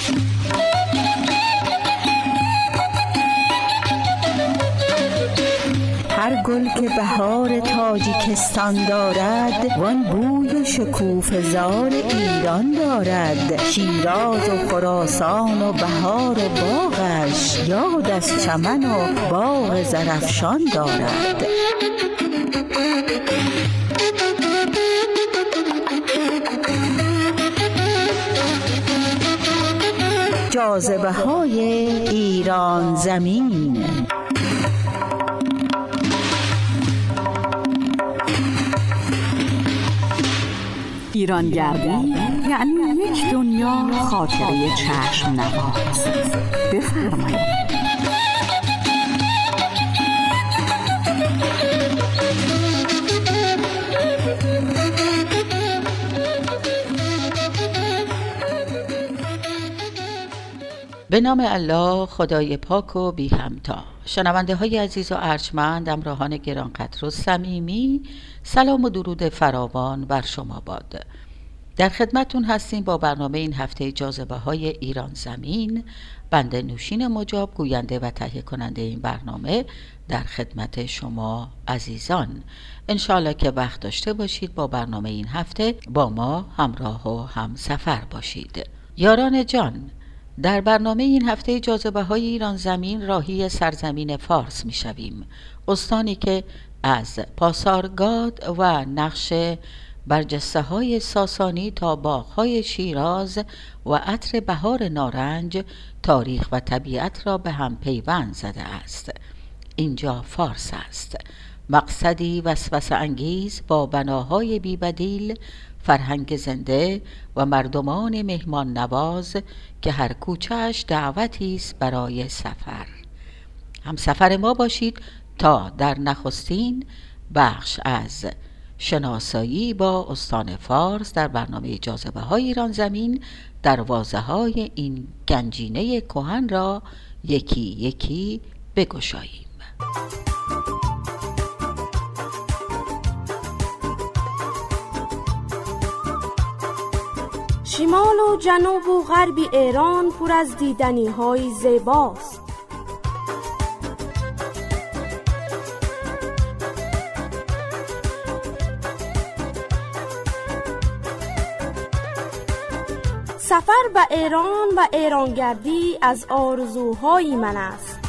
هر گل که بهار تاجیکستان دارد، وان بوی شکوفه زار ایران دارد. شیراز و خراسان و بهار و باغش، یاد از چمن و باغ زرافشان دارد. جاذبه های ایران زمین. ایرانگردی یعنی یک دنیا خاطره چشم نواز. بفرمایید. به نام الله خدای پاک و بی همتا. شنونده های عزیز و ارجمند، همراهان گرانقدر و صمیمی، سلام و درود فراوان بر شما باد. در خدمتون هستیم با برنامه این هفته جاذبه های ایران زمین. بنده نوشین مجاب، گوینده و تهیه کننده این برنامه، در خدمت شما عزیزان. انشالله که وقت داشته باشید با برنامه این هفته با ما همراه و همسفر باشید. یاران جان، در برنامه این هفته جاذبه های ایران زمین راهی سرزمین فارس می شویم. استانی که از پاسارگاد و نقش برجسته های ساسانی تا باغ های شیراز و عطر بهار نارنج، تاریخ و طبیعت را به هم پیوند زده است. اینجا فارس است، مقصدی وسوسه انگیز با بناهای بی‌بدیل، فرهنگ زنده و مردمان مهمان نواز که هر کوچه‌اش دعوتی است برای سفر. همسفر ما باشید تا در نخستین بخش از شناسایی با استان فارس در برنامه جاذبه های ایران زمین دروازه های این گنجینه کهن را یکی یکی بگشاییم. شمال و جنوب و غرب ایران پر از دیدنی های زیباست. سفر به ایران و ایرانگردی از آرزوهای من است.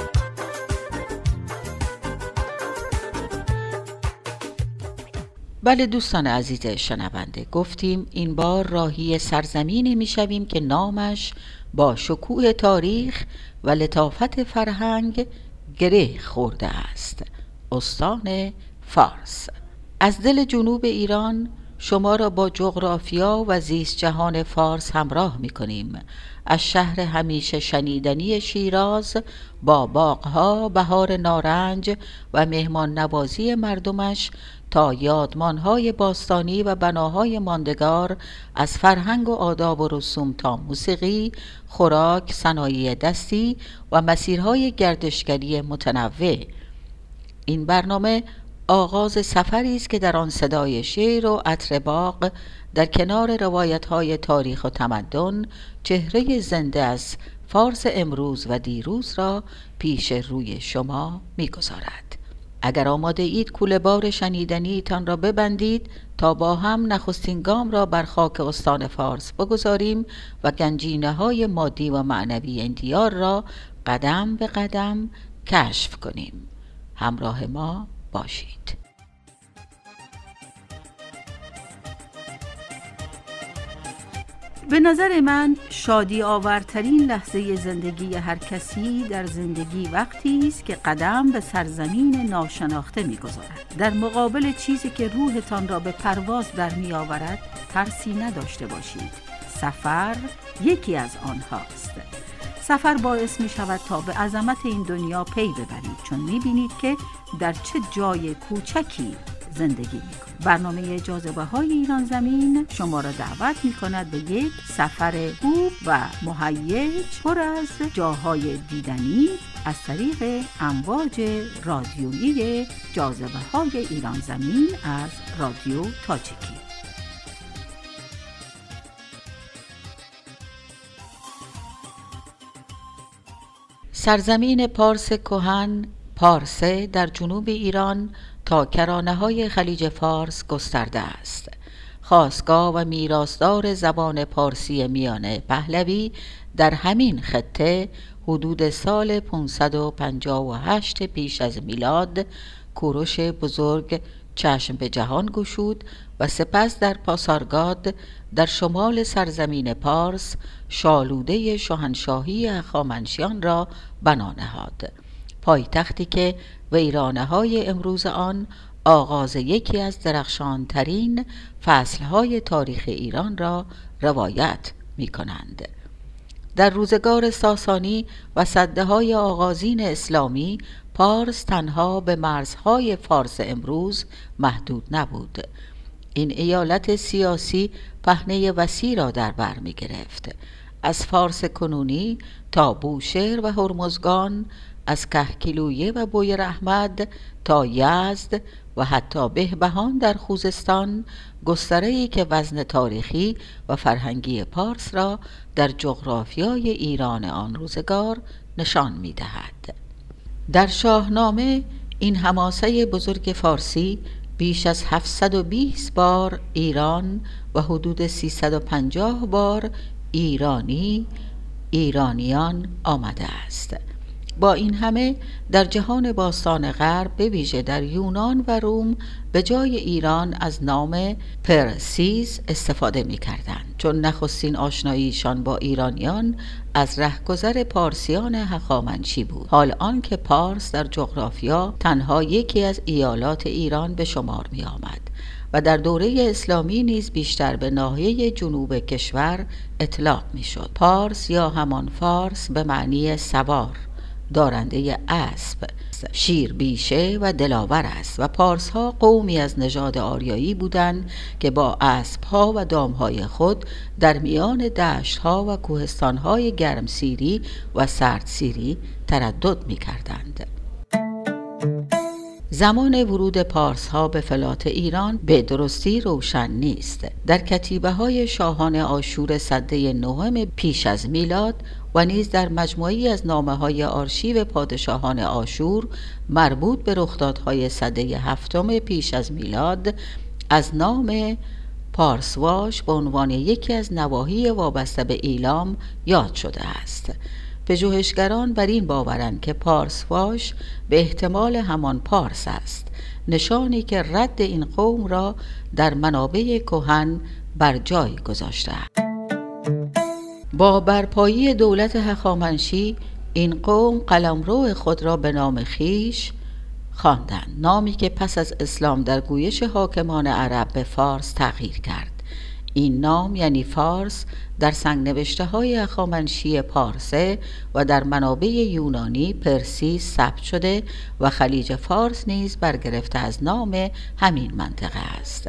بله دوستان عزیز شنونده، گفتیم این بار راهی سرزمینی می شویم که نامش با شکوه تاریخ و لطافت فرهنگ گره خورده است. استان فارس. از دل جنوب ایران شما را با جغرافیا و زیست جهان فارس همراه می کنیم. از شهر همیشه شنیدنی شیراز با باغها، بهار نارنج و مهمان نوازی مردمش تا یادمانهای باستانی و بناهای ماندگار، از فرهنگ و آداب و رسوم تا موسیقی، خوراک، صنایع دستی و مسیرهای گردشگری متنوع. این برنامه آغاز سفری است که در آن صدای شعر و عطر باغ در کنار روایت‌های تاریخ و تمدن چهره زنده از فارس امروز و دیروز را پیش روی شما می‌گذارد. اگر آماده اید کوله بار شنیدنی تان را ببندید تا با هم نخستین گام را بر خاک استان فارس بگذاریم و گنجینه‌های مادی و معنوی این دیار را قدم به قدم کشف کنیم. همراه ما باشید. به نظر من شادی آورترین لحظه زندگی هر کسی در زندگی وقتی است که قدم به سرزمین ناشناخته می‌گذارد. در مقابل چیزی که روحتان را به پرواز در می‌آورد ترسی نداشته باشید. سفر یکی از آنهاست. سفر باعث می‌شود تا به عظمت این دنیا پی ببرید، چون می‌بینید که در چه جای کوچکی زندگی می‌کنید. برنامه جاذبه های ایران زمین شما را دعوت می‌کند به یک سفر خوب و مهیج پر از جاهای دیدنی از طریق امواج رادیویی جاذبه های ایران زمین از رادیو تاجیکی. سرزمین پارس کهن، پارسه، در جنوب ایران تا کرانه‌های خلیج فارس گسترده است. خاستگاه و میراثدار زبان پارسی میانه پهلوی در همین خطه حدود سال 558 پیش از میلاد کوروش بزرگ چشم به جهان گشود و سپس در پاسارگاد در شمال سرزمین پارس شالوده شاهنشاهی هخامنشیان را بنا نهاد، پایتختی که ویرانه‌های امروز آن آغاز یکی از درخشانترین فصلهای تاریخ ایران را روایت می کنند. در روزگار ساسانی و سده‌های آغازین اسلامی پارس تنها به مرزهای فارس امروز محدود نبود. این ایالت سیاسی پهنه وسیع را در بر می گرفت، از فارس کنونی تا بوشهر و هرمزگان، از کهگیلویه و بویراحمد تا یزد و حتی بهبهان در خوزستان، گستره‌ای که وزن تاریخی و فرهنگی پارس را در جغرافیای ایران آن روزگار نشان می‌دهد. در شاهنامه این حماسه بزرگ فارسی بیش از 720 بار ایران و حدود 350 بار ایرانیان آمده است. با این همه در جهان باستان غرب، به ویژه در یونان و روم، به جای ایران از نام پرسیز استفاده می کردند، چون نخستین آشناییشان با ایرانیان از رهگذر پارسیان هخامنشی بود، حال آنکه پارس در جغرافیا تنها یکی از ایالات ایران به شمار می آمد و در دوره اسلامی نیز بیشتر به ناحیه جنوب کشور اطلاق می شد. پارس یا همان فارس به معنی سوار، دارنده اسب، شیربیشه و دلاور است و پارس‌ها قومی از نژاد آریایی بودند که با اسب‌ها و دام‌های خود در میان دشت‌ها و کوهستان‌های گرمسیری و سردسیری تردد می‌کردند. زمان ورود پارس‌ها به فلات ایران به درستی روشن نیست. در کتیبه‌های شاهان آشور سده نهم پیش از میلاد و نیز در مجموعه‌ای از نامه‌های آرشیو پادشاهان آشور مربوط به رخدادهای سده هفتم پیش از میلاد از نام پارسواش به عنوان یکی از نواحی وابسته به ایلام یاد شده است. پژوهشگران بر این باورند که پارسواش به احتمال همان پارس است، نشانی که رد این قوم را در منابع کهن بر جای گذاشته است. با برپایی دولت هخامنشی این قوم قلمرو خود را به نام خویش خواندند، نامی که پس از اسلام در گویش حاکمان عرب به فارس تغییر کرد. این نام یعنی فارس در سنگ‌نوشته های هخامنشی پارسه و در منابع یونانی پرسیس ثبت شده و خلیج فارس نیز برگرفته از نام همین منطقه است.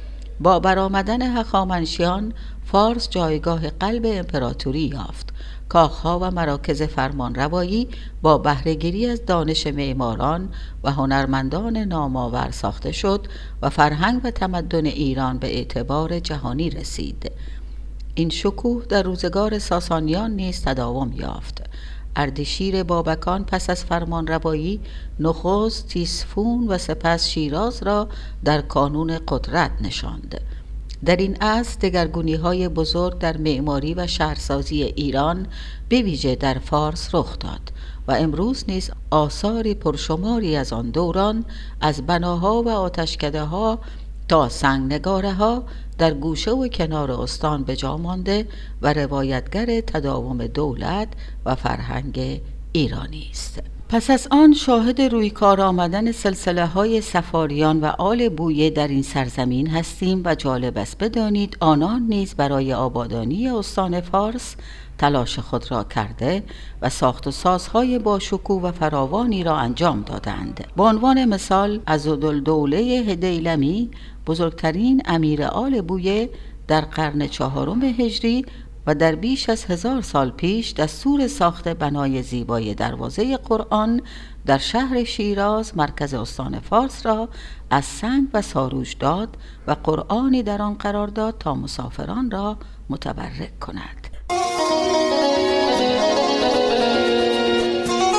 با برآمدن هخامنشیان فارس جایگاه قلب امپراتوری یافت. کاخها و مراکز فرمانروایی با بهره‌گیری از دانش معماران و هنرمندان نامآور ساخته شد و فرهنگ و تمدن ایران به اعتبار جهانی رسید. این شکوه در روزگار ساسانیان نیز تداوم یافت. اردشیر بابکان پس از فرمانروایی نخست تیسفون و سپس شیراز را در کانون قدرت نشاند. در این عصر دگرگونی‌های بزرگ در معماری و شهرسازی ایران به ویژه در فارس رخ داد و امروز نیز آثار پرشماری از آن دوران، از بناها و آتشکده‌ها تا سنگنگاره‌ها، در گوشه و کنار استان به جا مانده و روایتگر تداوم دولت و فرهنگ ایرانی است. پس از آن شاهد رویکار آمدن سلسله‌های سفاریان و آل بویه در این سرزمین هستیم و جالب است بدانید آنان نیز برای آبادانی استان فارس تلاش خود را کرده و ساخت و سازهای با شکوه و فراوانی را انجام دادند. به عنوان مثال عضدالدوله هدیلمی، بزرگترین امیر آل بویه، در قرن 4 هجری و در بیش از 1000 سال پیش دستور ساخت بنای زیبای دروازه قرآن در شهر شیراز مرکز استان فارس را از سنگ و ساروج داد و قرآنی در آن قرار داد تا مسافران را متبرک کند.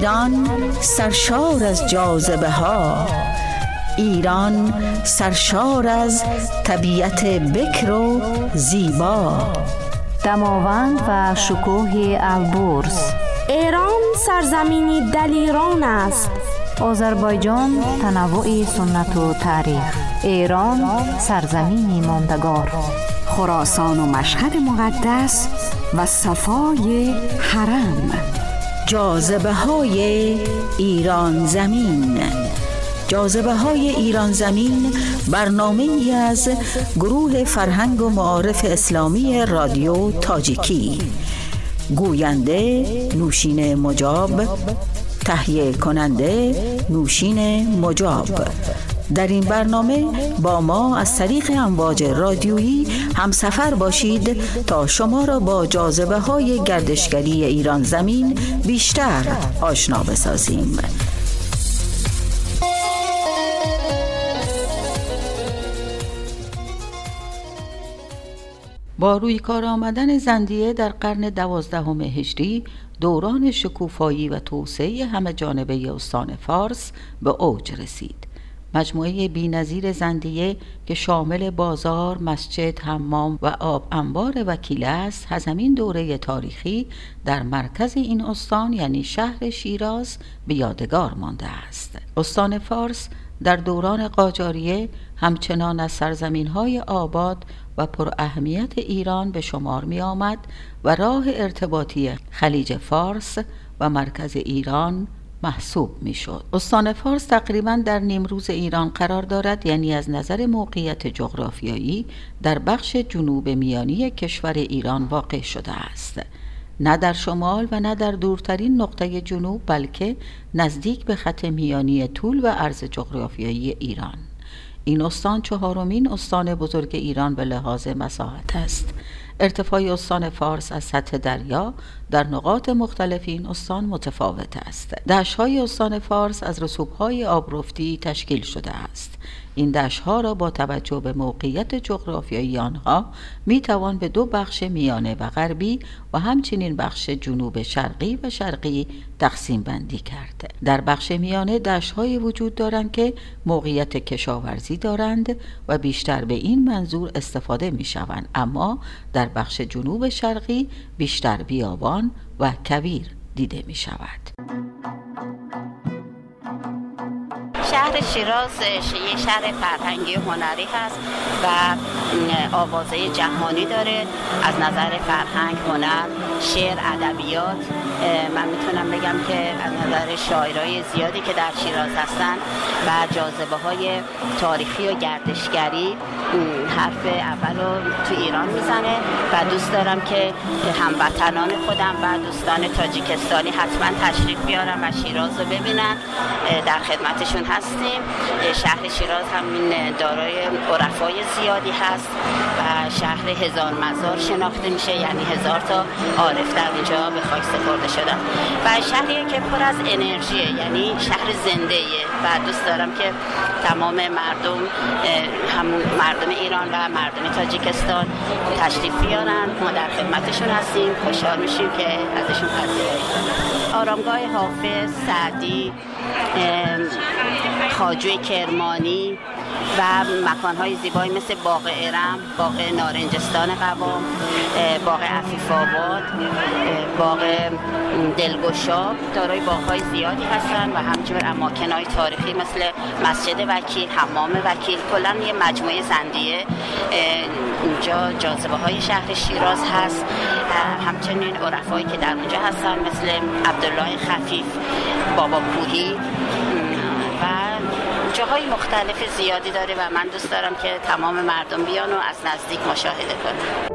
ایران سرشار از جاذبه ها، ایران سرشار از طبیعت بکر و زیبا، دماوند و شکوه البرز. ایران سرزمینی دلیران است. آذربایجان تنوع سنت و تاریخ. ایران سرزمینی ماندگار. خراسان و مشهد مقدس و صفای حرم. جاذبه های ایران زمین. جاذبه های ایران زمین برنامه‌ای از گروه فرهنگ و معارف اسلامی رادیو تاجیکی. گوینده نوشین مجاب، تهیه کننده نوشین مجاب. در این برنامه با ما از طریق امواج رادیویی همسفر باشید تا شما را با جاذبه های گردشگری ایران زمین بیشتر آشنا بسازیم. با روی کار آمدن زندیه در قرن 12 هجری، دوران شکوفایی و توسعه همه جانبه استان فارس به اوج رسید. مجموعه بی‌نظیر زندیه که شامل بازار، مسجد، حمام و آب انبار وکیل است، از همین دوره تاریخی در مرکز این استان یعنی شهر شیراز به یادگار مانده است. استان فارس در دوران قاجاریه همچنان از سرزمین‌های آباد و پر اهمیت ایران به شمار می آمد و راه ارتباطی خلیج فارس و مرکز ایران محسوب می شد. استان فارس تقریباً در نیمروز ایران قرار دارد، یعنی از نظر موقعیت جغرافیایی در بخش جنوب میانی کشور ایران واقع شده است. نه در شمال و نه در دورترین نقطه جنوب، بلکه نزدیک به خط میانی طول و عرض جغرافیایی ایران. این استان چهارمین استان بزرگ ایران به لحاظ مساحت است. ارتفاع استان فارس از سطح دریا در نقاط مختلف این استان متفاوت است. دشت‌های استان فارس از رسوب‌های آبرفتی تشکیل شده است. این دشت‌ها را با توجه به موقعیت جغرافیایی آنها می‌توان به دو بخش میانه و غربی و همچنین بخش جنوب شرقی و شرقی تقسیم بندی کرد. در بخش میانه دشت‌هایی وجود دارند که موقعیت کشاورزی دارند و بیشتر به این منظور استفاده می‌شوند، اما در بخش جنوب شرقی بیشتر بیابان و کویر دیده می‌شود. شهر شیراز یک شهر فرهنگی هنری هست و آوازه جهانی داره از نظر فرهنگ، هنر، شعر، ادبیات. من میتونم بگم که از نظر شاعرای زیادی که در شیراز هستن و جاذبه‌های تاریخی و گردشگری حرف اول رو تو ایران میزنه و دوست دارم که هموطنان خودم و دوستان تاجیکستانی حتما تشریف بیارن و شیراز رو ببینن. در خدمتشون هستیم. شهر شیراز همین دارای عرفای زیادی هست و شهر هزار مزار شناخته میشه، یعنی 1000 تا عارف در اینجا به خاک سپرده شدن و شهریه که پر از انرژیه، یعنی شهر زنده‌ایه و دوست دارم که تمام مردم، همون مردم ایران و مردم تاجیکستان تشریف بیارن. ما در خدمتشون هستیم، خوشحال میشیم که ازشون پذیرایی کنیم. آرامگاه حافظ، سعدی، خواجوی کرمانی و مکان‌های زیبایی مثل باغ ارم، باغ نارنجستان قوام، باغ عفیف آباد، باغ دلگشا دارای باغ‌های زیادی هستن و همچنین اماکن‌های تاریخی مثل مسجد وکیل، حمام وکیل. کلاً یه مجموعه زندیه اینجا جاذبه‌های شهر شیراز هست. همچنین عرفایی که در اونجا هستن مثل عبدالله خفیف، بابا کوهی و جاهای مختلف زیادی داره و من دوست دارم که تمام مردم بیان و از نزدیک مشاهده کنن.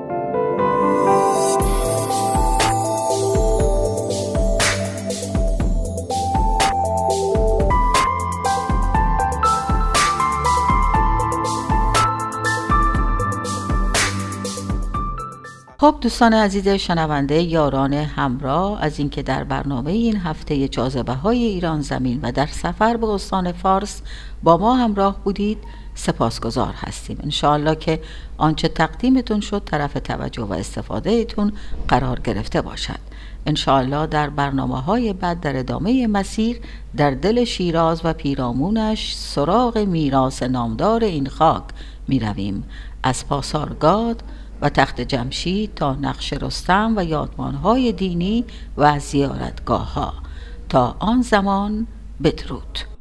خب دوستان عزیز شنونده، یاران همراه، از اینکه در برنامه این هفته جاذبه‌های ایران زمین و در سفر به استان فارس با ما همراه بودید سپاسگزار هستیم. انشاءالله که آنچه تقدیمتون شد طرف توجه و استفاده ایتون قرار گرفته باشد. انشاءالله در برنامه‌های بعد در ادامه مسیر در دل شیراز و پیرامونش سراغ میراث نامدار این خاک می رویم، از پاسارگاد و تخت جمشید تا نقش رستم و یادمانهای دینی و زیارتگاه ها. تا آن زمان بدرود.